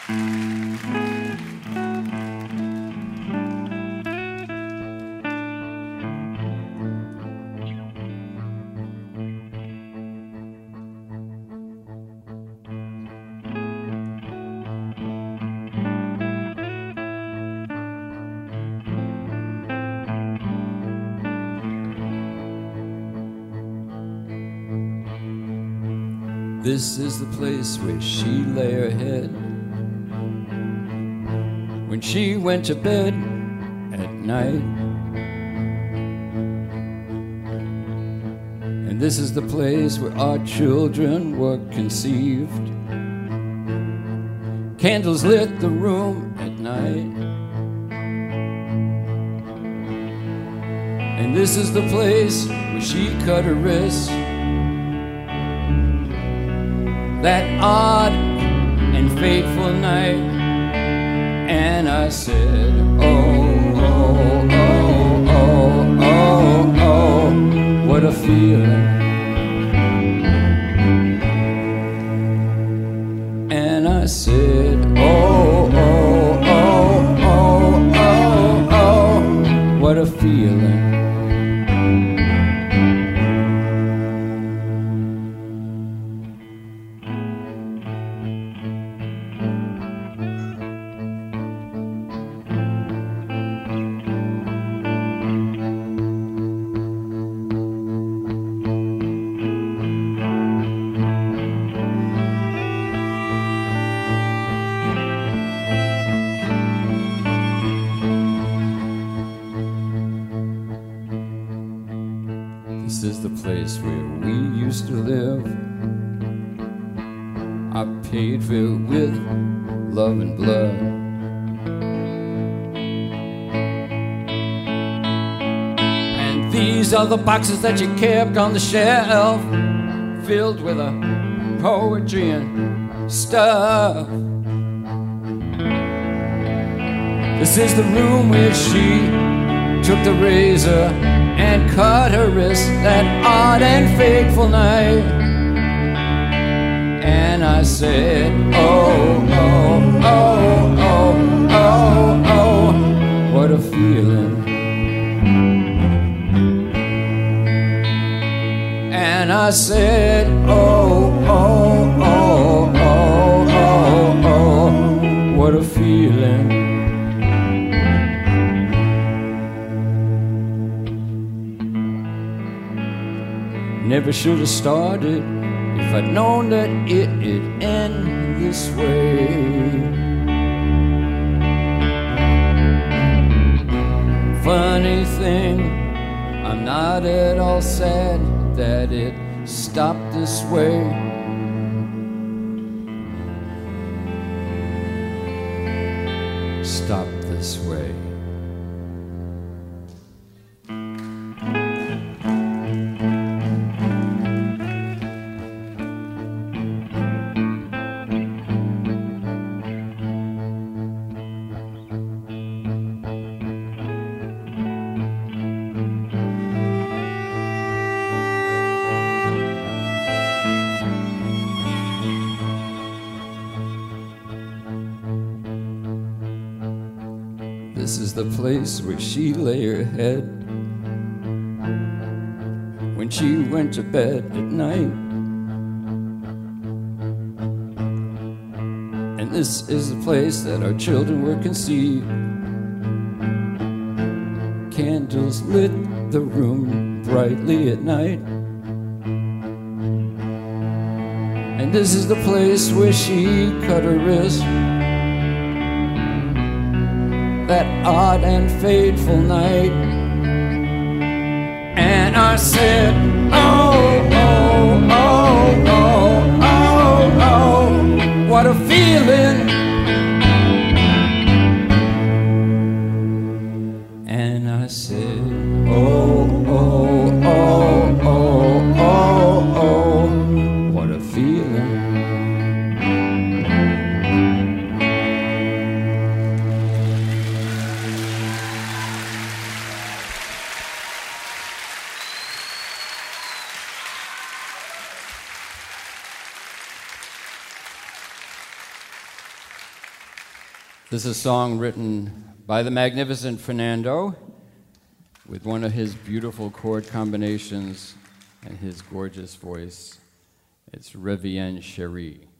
This is the place where she lay her head when she went to bed at night. And this is the place where our children were conceived. Candles lit the room at night. And this is the place where she cut her wrist. That odd and fateful night. And I said, oh, oh, oh, oh, oh, oh, what a feeling. And I said, oh, oh, oh, oh, oh, oh, what a feeling. This is the place where we used to live. I paid for it with love and blood. And these are the boxes that you kept on the shelf, filled with poetry and stuff. This is the room where she took the razor and cut her wrist that odd and fateful night. And I said, oh, oh, oh, oh, oh, oh, what a feeling. And I said, oh, oh, oh, oh, oh, oh, what a feeling. Never should have started if I'd known that it'd end this way. Funny thing, I'm not at all sad that it stopped this way. Stopped this way. This is the place where she lay her head when she went to bed at night. And this is the place that our children were conceived. Candles lit the room brightly at night. And this is the place where she cut her wrist that odd and fateful night. And I said, oh, oh, oh, oh, oh, oh, what a feeling. And I said, oh, oh, oh, oh, oh, oh, what a feeling. This is a song written by the magnificent Fernando with one of his beautiful chord combinations and his gorgeous voice. It's Revienne Chérie.